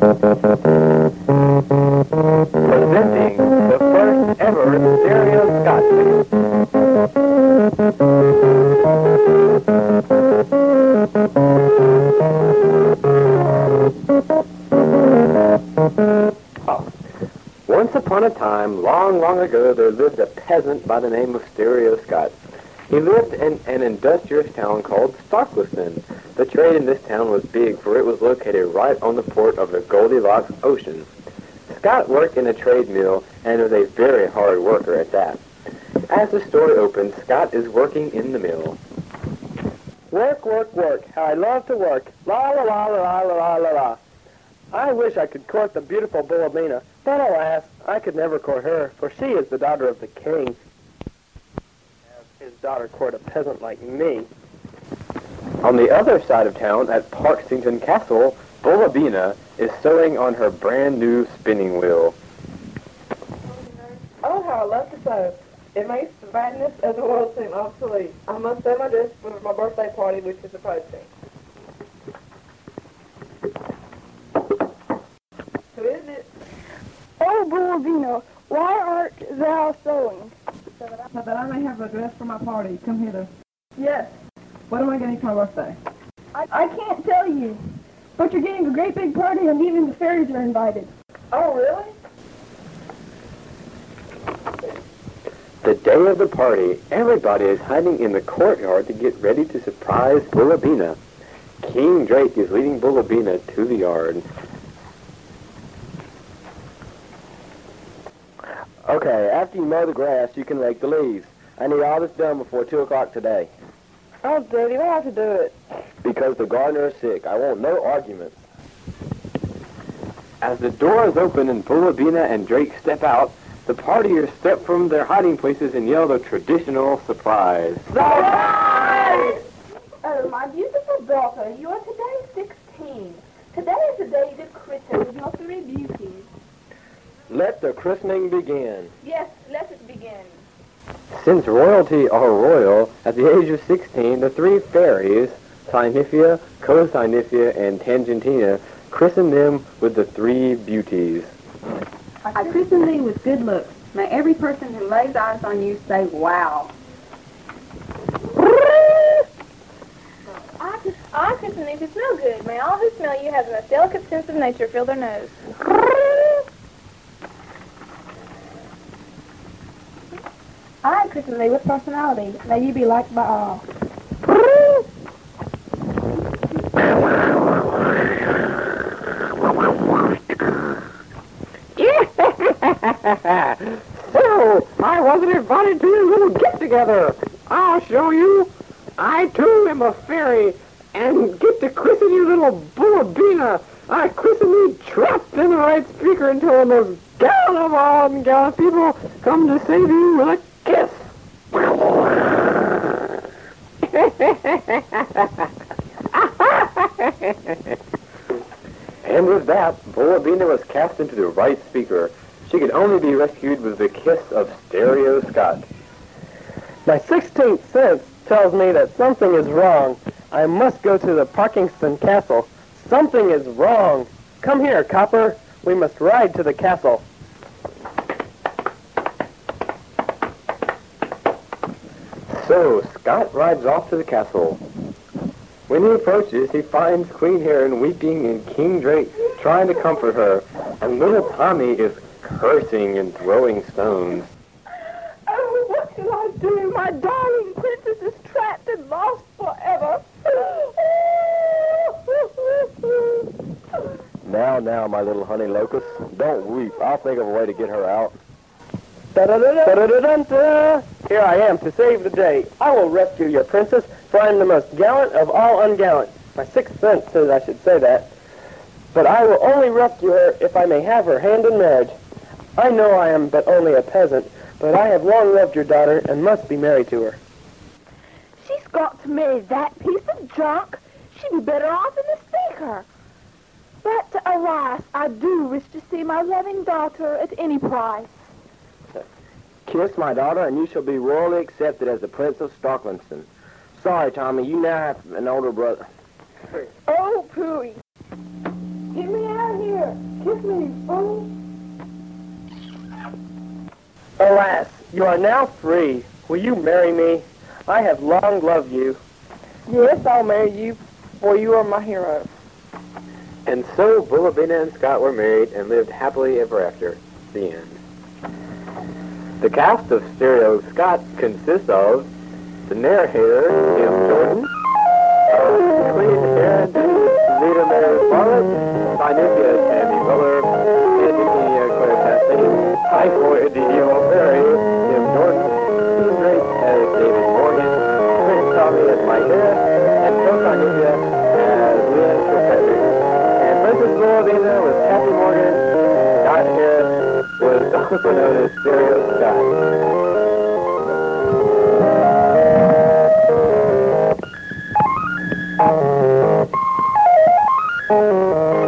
Presenting the first ever stereo Scott Mail. Once upon a time, long, long ago, there lived a peasant by the name of Stereo Scott. He lived in an industrious town called Starkliston. The trade in this town was big, for it was located right on the port of the Goldilocks Ocean. Scott worked in a trade mill and was a very hard worker at that. As the story opens, Scott is working in the mill. Work, work, work. How I love to work. La la la la la la la la. I wish I could court the beautiful Bulabina, but alas, I could never court her, for she is the daughter of the king. His daughter court a peasant like me. On the other side of town, at Parksington Castle, Bulabina is sewing on her brand new spinning wheel. Oh, how I love to sew. It makes the madness of the world seem obsolete. I must sew my dress for my birthday party, which is approaching. Who is it? Oh, Bulabina, why art thou sewing? So that I may have a dress for my party. Come hither. Yes. What am I getting for my birthday? I can't tell you, but you're getting a great big party and even the fairies are invited. Oh, really? The day of the party, everybody is hiding in the courtyard to get ready to surprise Bulabina. King Drake is leading Bulabina to the yard. Okay, after you mow the grass, you can rake the leaves. I need all this done before 2 o'clock today. Oh, Daddy, why have to do it? Because the gardener is sick. I want no arguments. As the door is open and Bulabina and Drake step out, the partiers step from their hiding places and yell the traditional surprise. Surprise! Oh, my beautiful daughter, you are today 16. Today is the day to christen your 3 beauties. Let the christening begin. Yes, let it begin. Since royalty are royal, at the age of 16, the 3 fairies, Cynephia, Cocynephia, and Tangentina, christen them with the 3 beauties. I christen thee with good looks. May every person who lays eyes on you say, wow. I christen thee to smell good. May all who smell you have the most delicate sense of nature fill their nose. I christen thee with personality. May you be liked by all. So, I wasn't invited to your little get-together. I'll show you. I, too, am a fairy, and get to christen you little Bulabina. I christen you trapped in the right speaker until the most gallant of all ungallant people come to save you with a kiss. And with that, Bulabina was cast into the right speaker. She could only be rescued with the kiss of Stereo Scott. My 16th sense tells me that something is wrong. I must go to the Parkingston Castle. Something is wrong. Come here, Copper. We must ride to the castle. So, Scott rides off to the castle. When he approaches, he finds Queen Heron weeping and King Drake trying to comfort her, and little Tommy is cursing and throwing stones. Oh, what shall I do? My darling princess is trapped and lost forever. Now, my little honey locust, don't weep. I'll think of a way to get her out. Da-da-da-da-da-da-da-da. Here I am to save the day. I will rescue your princess, for I am the most gallant of all ungallant. My 6th sense says I should say that. But I will only rescue her if I may have her hand in marriage. I know I am but only a peasant, but I have long loved your daughter and must be married to her. She's got to marry that piece of junk. She'd be better off in the speaker. But, alas, I do wish to see my loving daughter at any price. Kiss my daughter, and you shall be royally accepted as the Prince of Starkliston. Sorry, Tommy, you now have an older brother. Oh, Pooey. Get me out of here. Alas, you are now free. Will you marry me? I have long loved you. Yes, I'll marry you, for you are my hero. And so Bulabina and Scott were married and lived happily ever after. The end. The cast of Stereo Scott consists of the narrator, Tim Jordan, Queen Aaron, Rita Mary Bartlett, Tanukia Tammy Miller, Antonia Claire Chastain, Typhoid D.O. Berry, Tim Jordan, Steve Drake as David Morgan, Chris Tommy as Mike Harris, and Joe Tanukia as Leah Kirkpatrick. And Princess Bulabina was Kathy Morgan. Scott Harris was also known as Stereo Scott.